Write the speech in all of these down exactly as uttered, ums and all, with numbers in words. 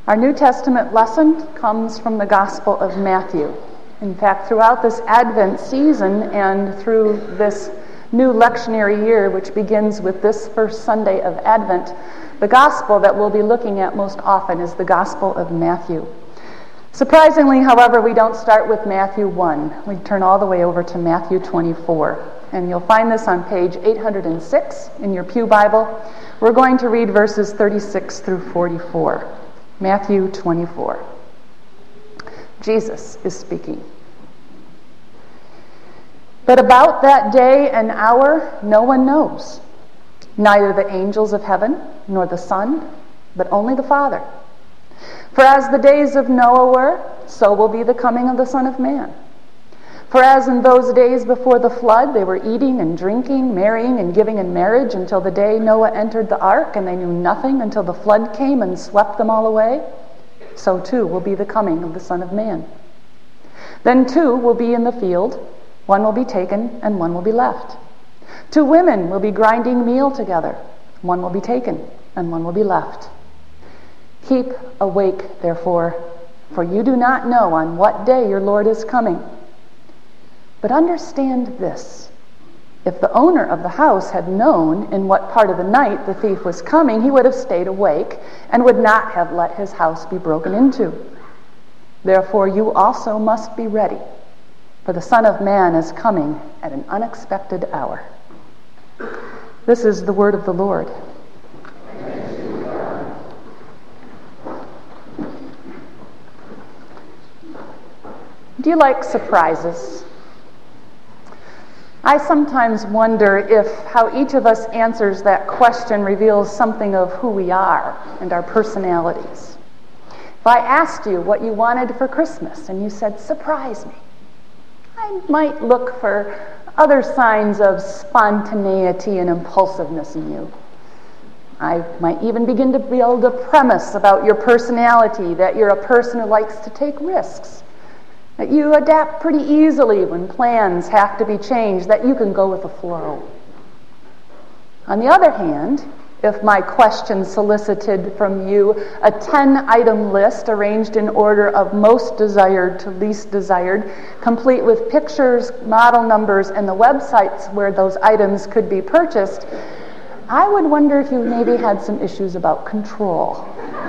Our New Testament lesson comes from the Gospel of Matthew. In fact, throughout this Advent season and through this new lectionary year, which begins with this first Sunday of Advent, the Gospel that we'll be looking at most often is the Gospel of Matthew. Surprisingly, however, we don't start with Matthew one. We turn all the way over to Matthew twenty-four. And you'll find this on page eight hundred six in your Pew Bible. We're going to read verses thirty-six through forty-four. Matthew twenty-four. Jesus is speaking. But about that day and hour no one knows, neither the angels of heaven nor the Son, but only the Father. For as the days of Noah were, so will be the coming of the Son of Man. For as in those days before the flood they were eating and drinking, marrying and giving in marriage until the day Noah entered the ark, and they knew nothing until the flood came and swept them all away, so too will be the coming of the Son of Man. Then two will be in the field, one will be taken and one will be left. Two women will be grinding meal together, one will be taken and one will be left. Keep awake, therefore, for you do not know on what day your Lord is coming. But understand this, if the owner of the house had known in what part of the night the thief was coming, he would have stayed awake and would not have let his house be broken into. Therefore you also must be ready, for the Son of Man is coming at an unexpected hour. This is the word of the Lord. Do you like surprises? I sometimes wonder if how each of us answers that question reveals something of who we are and our personalities. If I asked you what you wanted for Christmas and you said, "Surprise me," I might look for other signs of spontaneity and impulsiveness in you. I might even begin to build a premise about your personality, that you're a person who likes to take risks, that you adapt pretty easily when plans have to be changed, that you can go with the flow. On the other hand, if my question solicited from you a ten-item list arranged in order of most desired to least desired, complete with pictures, model numbers, and the websites where those items could be purchased, I would wonder if you maybe had some issues about control.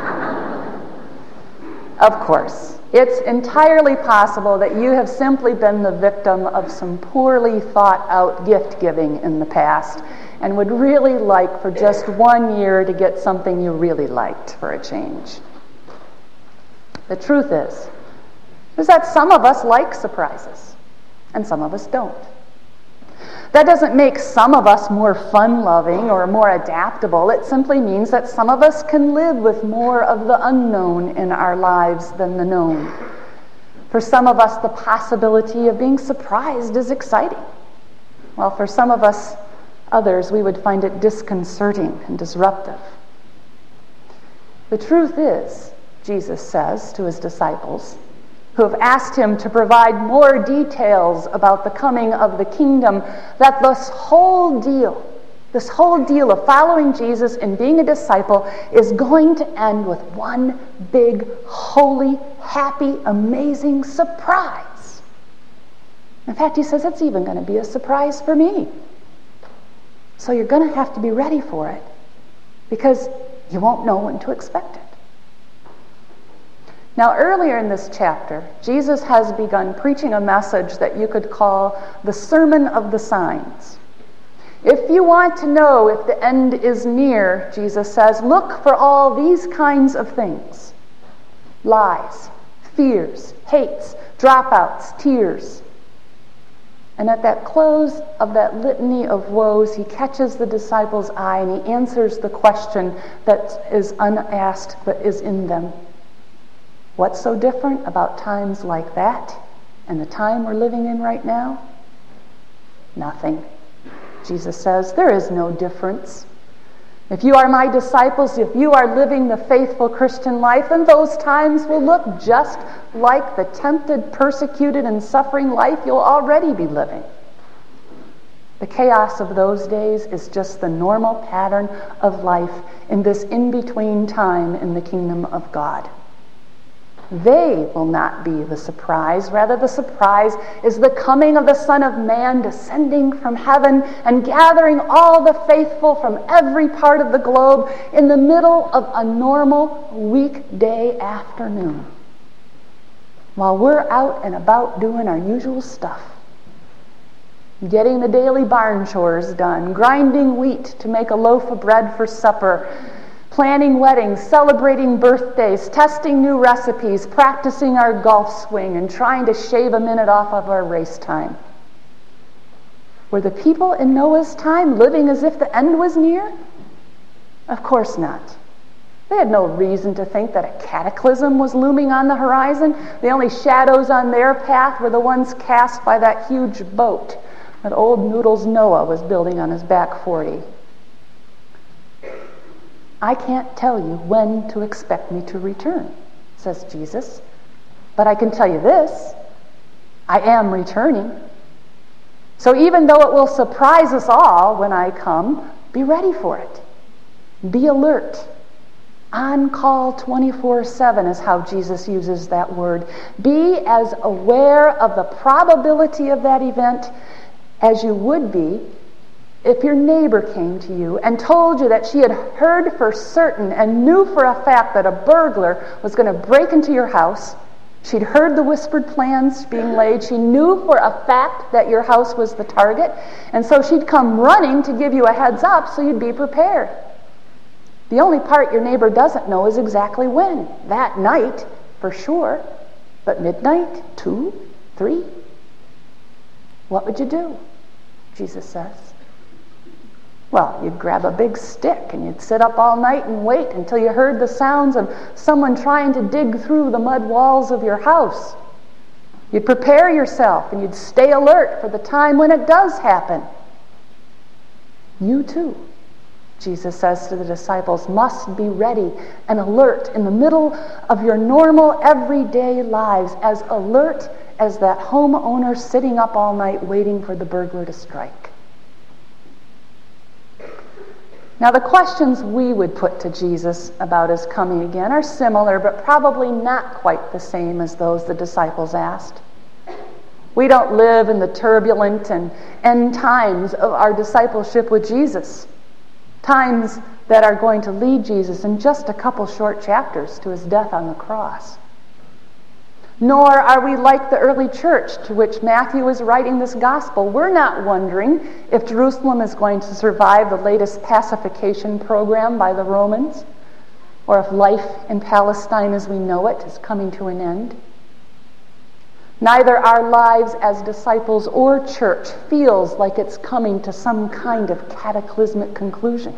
Of course, it's entirely possible that you have simply been the victim of some poorly thought out gift giving in the past and would really like for just one year to get something you really liked for a change. The truth is, is that some of us like surprises and some of us don't. That doesn't make some of us more fun-loving or more adaptable. It simply means that some of us can live with more of the unknown in our lives than the known. For some of us, the possibility of being surprised is exciting. While for some of us, others, we would find it disconcerting and disruptive. The truth is, Jesus says to his disciples, who have asked him to provide more details about the coming of the kingdom, that this whole deal, this whole deal of following Jesus and being a disciple is going to end with one big, holy, happy, amazing surprise. In fact, he says it's even going to be a surprise for me. So you're going to have to be ready for it, because you won't know when to expect it. Now, earlier in this chapter, Jesus has begun preaching a message that you could call the Sermon of the Signs. If you want to know if the end is near, Jesus says, look for all these kinds of things: lies, fears, hates, dropouts, tears. And at that close of that litany of woes, he catches the disciples' eye and he answers the question that is unasked but is in them. What's so different about times like that and the time we're living in right now? Nothing. Jesus says, there is no difference. If you are my disciples, if you are living the faithful Christian life, then those times will look just like the tempted, persecuted, and suffering life you'll already be living. The chaos of those days is just the normal pattern of life in this in-between time in the kingdom of God. They will not be the surprise. Rather, the surprise is the coming of the Son of Man descending from heaven and gathering all the faithful from every part of the globe in the middle of a normal weekday afternoon, while we're out and about doing our usual stuff. Getting the daily barn chores done, grinding wheat to make a loaf of bread for supper, planning weddings, celebrating birthdays, testing new recipes, practicing our golf swing, and trying to shave a minute off of our race time. Were the people in Noah's time living as if the end was near? Of course not. They had no reason to think that a cataclysm was looming on the horizon. The only shadows on their path were the ones cast by that huge boat that old Noodles Noah was building on his back forty. I can't tell you when to expect me to return, says Jesus, but I can tell you this, I am returning. So even though it will surprise us all when I come, be ready for it. Be alert. On call twenty-four seven is how Jesus uses that word. Be as aware of the probability of that event as you would be if your neighbor came to you and told you that she had heard for certain and knew for a fact that a burglar was going to break into your house. She'd heard the whispered plans being laid. She knew for a fact that your house was the target. And so she'd come running to give you a heads up so you'd be prepared. The only part your neighbor doesn't know is exactly when. That night, for sure. But midnight, two, three? What would you do? Jesus says. Well, you'd grab a big stick and you'd sit up all night and wait until you heard the sounds of someone trying to dig through the mud walls of your house. You'd prepare yourself and you'd stay alert for the time when it does happen. You too, Jesus says to the disciples, must be ready and alert in the middle of your normal everyday lives, as alert as that homeowner sitting up all night waiting for the burglar to strike. Now, the questions we would put to Jesus about his coming again are similar, but probably not quite the same as those the disciples asked. We don't live in the turbulent and end times of our discipleship with Jesus, times that are going to lead Jesus in just a couple short chapters to his death on the cross. Nor are we like the early church to which Matthew is writing this gospel. We're not wondering if Jerusalem is going to survive the latest pacification program by the Romans, or if life in Palestine as we know it is coming to an end. Neither our lives as disciples or church feels like it's coming to some kind of cataclysmic conclusion.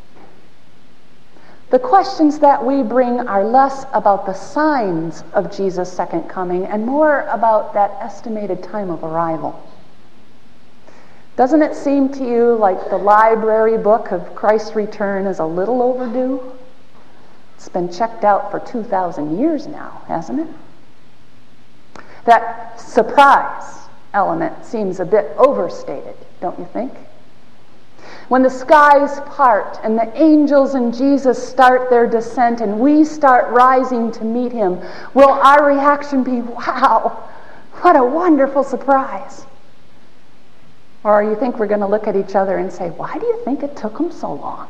The questions that we bring are less about the signs of Jesus' second coming and more about that estimated time of arrival. Doesn't it seem to you like the library book of Christ's return is a little overdue? It's been checked out for two thousand years now, hasn't it? That surprise element seems a bit overstated, don't you think? When the skies part and the angels and Jesus start their descent and we start rising to meet him, will our reaction be, wow, what a wonderful surprise? Or you think we're going to look at each other and say, why do you think it took him so long?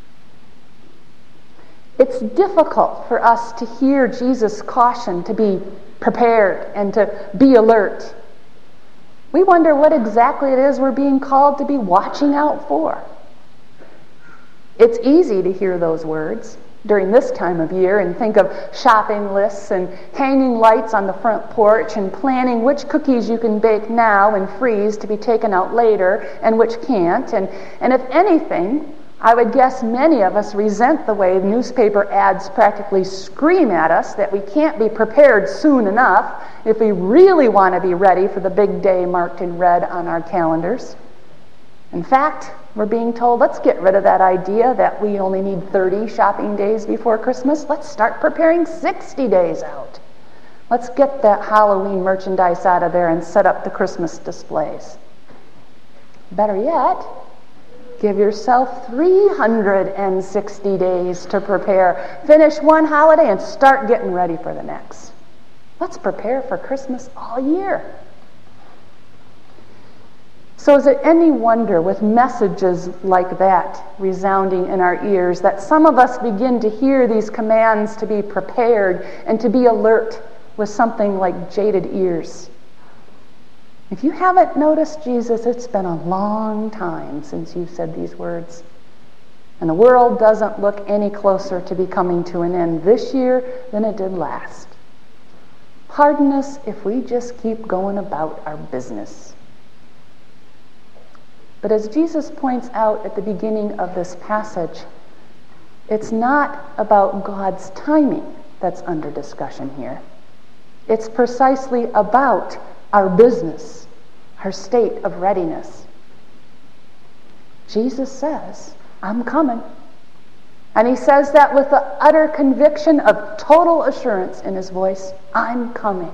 It's difficult for us to hear Jesus' caution to be prepared and to be alert. We wonder what exactly it is we're being called to be watching out for. It's easy to hear those words during this time of year and think of shopping lists and hanging lights on the front porch and planning which cookies you can bake now and freeze to be taken out later and which can't. And, and if anything, I would guess many of us resent the way newspaper ads practically scream at us that we can't be prepared soon enough if we really want to be ready for the big day marked in red on our calendars. In fact, we're being told, let's get rid of that idea that we only need thirty shopping days before Christmas. Let's start preparing sixty days out. Let's get that Halloween merchandise out of there and set up the Christmas displays. Better yet, give yourself three hundred sixty days to prepare. Finish one holiday and start getting ready for the next. Let's prepare for Christmas all year. So is it any wonder, with messages like that resounding in our ears, that some of us begin to hear these commands to be prepared and to be alert with something like jaded ears? If you haven't noticed, Jesus, it's been a long time since you said these words. And the world doesn't look any closer to be coming to an end this year than it did last. Pardon us if we just keep going about our business. But as Jesus points out at the beginning of this passage, it's not about God's timing that's under discussion here. It's precisely about our business, our state of readiness. Jesus says, I'm coming. And he says that with the utter conviction of total assurance in his voice, I'm coming.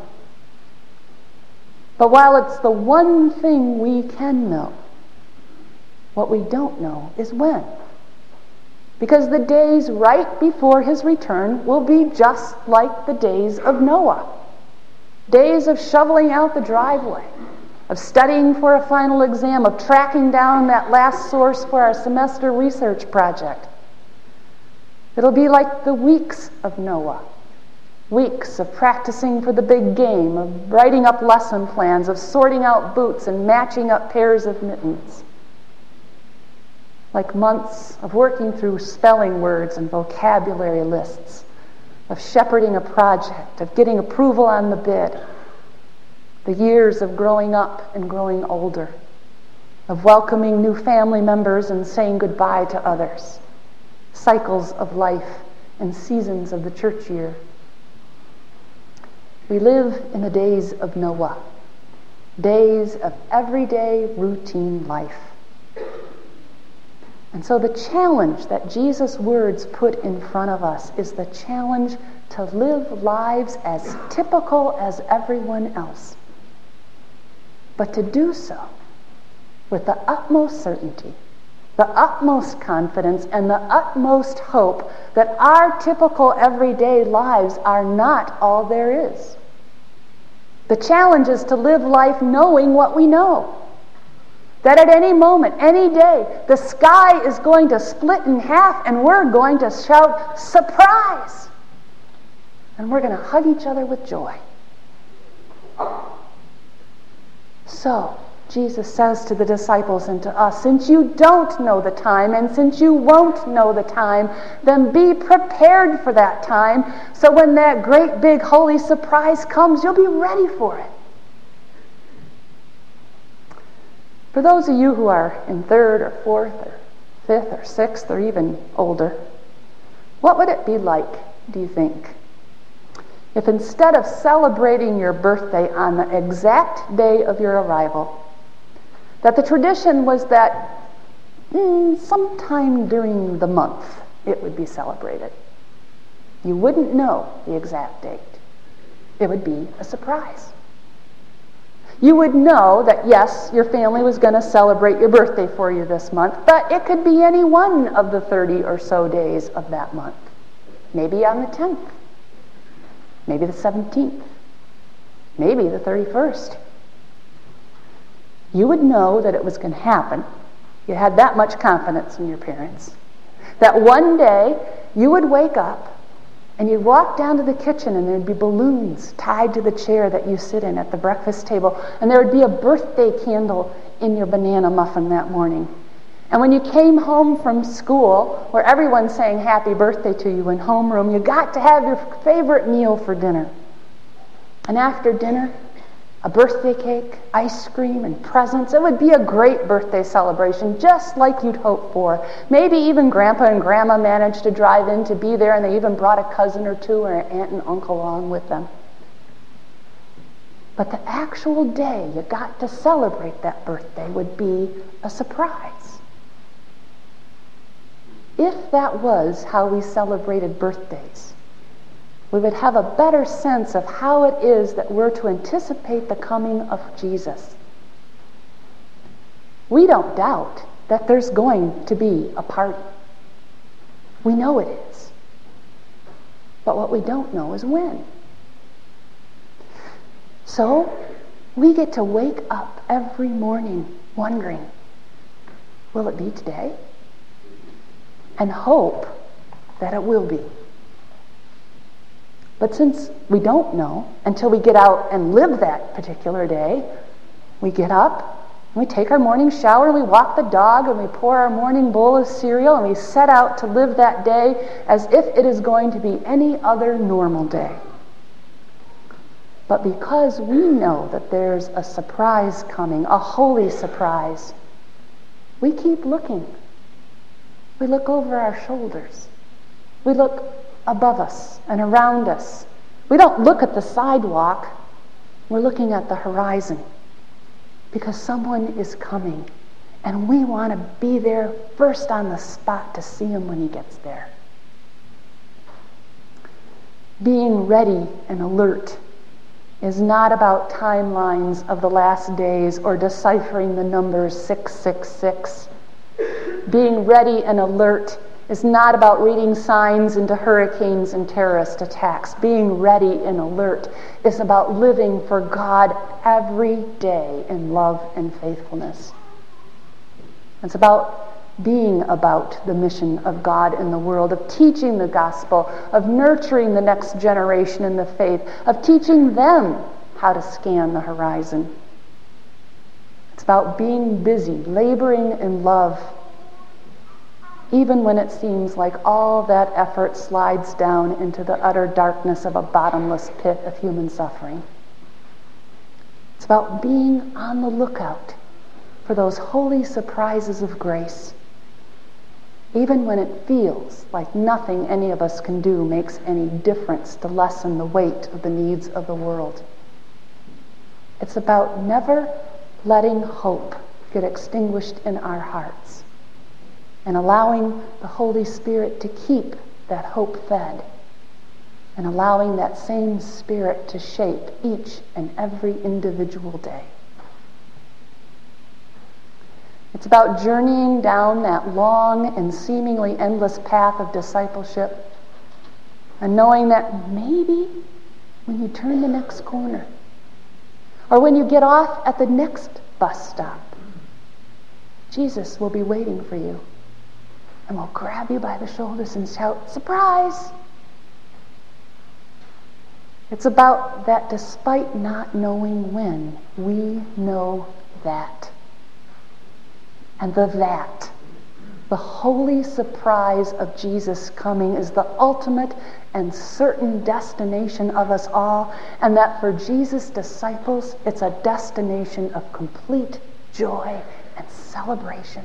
But while it's the one thing we can know, what we don't know is when. Because the days right before his return will be just like the days of Noah. Days of shoveling out the driveway, of studying for a final exam, of tracking down that last source for our semester research project. It'll be like the weeks of Noah. Weeks of practicing for the big game, of writing up lesson plans, of sorting out boots and matching up pairs of mittens. Like months of working through spelling words and vocabulary lists, of shepherding a project, of getting approval on the bid. The years of growing up and growing older, of welcoming new family members and saying goodbye to others. Cycles of life and seasons of the church year. We live in the days of Noah, days of everyday routine life. And so the challenge that Jesus' words put in front of us is the challenge to live lives as typical as everyone else, but to do so with the utmost certainty, the utmost confidence, and the utmost hope that our typical everyday lives are not all there is. The challenge is to live life knowing what we know. That at any moment, any day, the sky is going to split in half and we're going to shout, surprise! And we're going to hug each other with joy. So, Jesus says to the disciples and to us, since you don't know the time and since you won't know the time, then be prepared for that time so when that great big holy surprise comes, you'll be ready for it. For those of you who are in third or fourth or fifth or sixth or even older, what would it be like, do you think, if instead of celebrating your birthday on the exact day of your arrival, that the tradition was that mm, sometime during the month it would be celebrated? You wouldn't know the exact date. It would be a surprise. You would know that, yes, your family was going to celebrate your birthday for you this month, but it could be any one of the thirty or so days of that month. Maybe on the tenth. Maybe the seventeenth. Maybe the thirty-first. You would know that it was going to happen. You had that much confidence in your parents. That one day you would wake up and you'd walk down to the kitchen and there'd be balloons tied to the chair that you sit in at the breakfast table, and there would be a birthday candle in your banana muffin that morning. And when you came home from school, where everyone's saying happy birthday to you in homeroom, you got to have your favorite meal for dinner. And after dinner, a birthday cake, ice cream, and presents. It would be a great birthday celebration, just like you'd hoped for. Maybe even Grandpa and Grandma managed to drive in to be there, and they even brought a cousin or two or an aunt and uncle along with them. But the actual day you got to celebrate that birthday would be a surprise. If that was how we celebrated birthdays, we would have a better sense of how it is that we're to anticipate the coming of Jesus. We don't doubt that there's going to be a party. We know it is. But what we don't know is when. So we get to wake up every morning wondering, will it be today? And hope that it will be. But since we don't know until we get out and live that particular day, we get up, and we take our morning shower, and we walk the dog, and we pour our morning bowl of cereal, and we set out to live that day as if it is going to be any other normal day. But because we know that there's a surprise coming, a holy surprise, we keep looking. We look over our shoulders. We look above us and around us. We don't look at the sidewalk. We're looking at the horizon because someone is coming, and we want to be there first on the spot to see him when he gets there. Being ready and alert is not about timelines of the last days or deciphering the number six six six. Being ready and alert is not about reading signs into hurricanes and terrorist attacks. Being ready and alert is about living for God every day in love and faithfulness. It's about being about the mission of God in the world, of teaching the gospel, of nurturing the next generation in the faith, of teaching them how to scan the horizon. It's about being busy, laboring in love, even when it seems like all that effort slides down into the utter darkness of a bottomless pit of human suffering. It's about being on the lookout for those holy surprises of grace, even when it feels like nothing any of us can do makes any difference to lessen the weight of the needs of the world. It's about never letting hope get extinguished in our hearts and allowing the Holy Spirit to keep that hope fed and allowing that same Spirit to shape each and every individual day. It's about journeying down that long and seemingly endless path of discipleship and knowing that maybe when you turn the next corner or when you get off at the next bus stop, Jesus will be waiting for you and will grab you by the shoulders and shout, "Surprise!" It's about that despite not knowing when, we know that. And the that, the holy surprise of Jesus coming, is the ultimate and certain destination of us all, and that for Jesus' disciples, it's a destination of complete joy and celebration.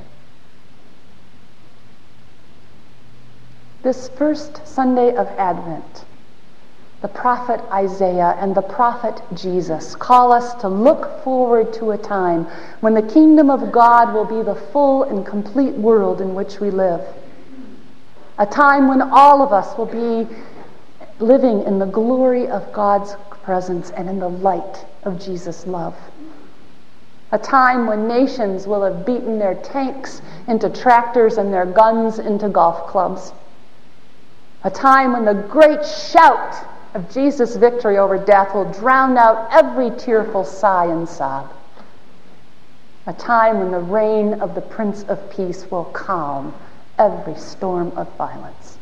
This first Sunday of Advent, the prophet Isaiah and the prophet Jesus call us to look forward to a time when the kingdom of God will be the full and complete world in which we live. A time when all of us will be living in the glory of God's presence and in the light of Jesus' love. A time when nations will have beaten their tanks into tractors and their guns into golf clubs. A time when the great shout of Jesus' victory over death will drown out every tearful sigh and sob. A time when the reign of the Prince of Peace will calm every storm of violence.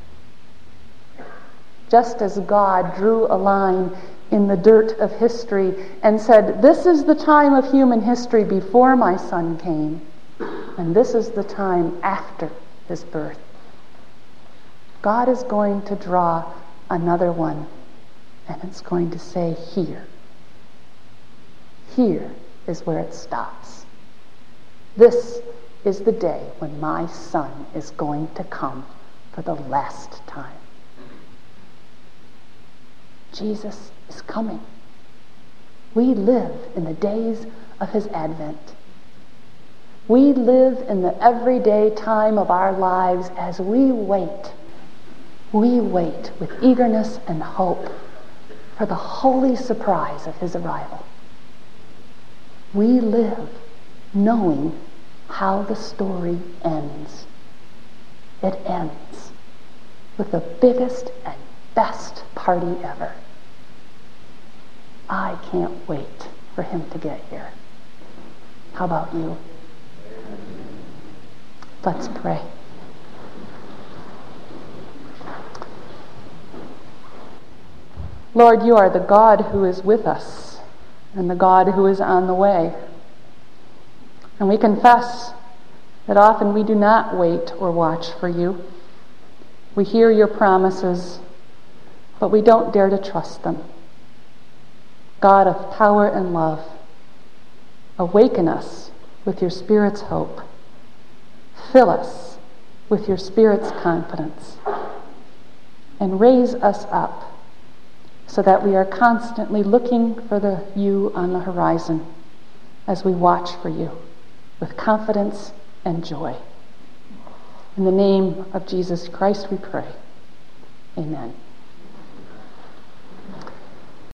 Just as God drew a line in the dirt of history and said, "This is the time of human history before my son came, and this is the time after his birth," God is going to draw another one. And it's going to say, here. Here is where it stops. This is the day when my son is going to come for the last time. Jesus is coming. We live in the days of his advent. We live in the everyday time of our lives as we wait. We wait with eagerness and hope for the holy surprise of his arrival. We live knowing how the story ends. It ends with the biggest and best party ever. I can't wait for him to get here. How about you? Let's pray. Lord, you are the God who is with us and the God who is on the way. And we confess that often we do not wait or watch for you. We hear your promises, but we don't dare to trust them. God of power and love, awaken us with your Spirit's hope. Fill us with your Spirit's confidence. And raise us up so that we are constantly looking for the you on the horizon as we watch for you with confidence and joy. In the name of Jesus Christ we pray. Amen.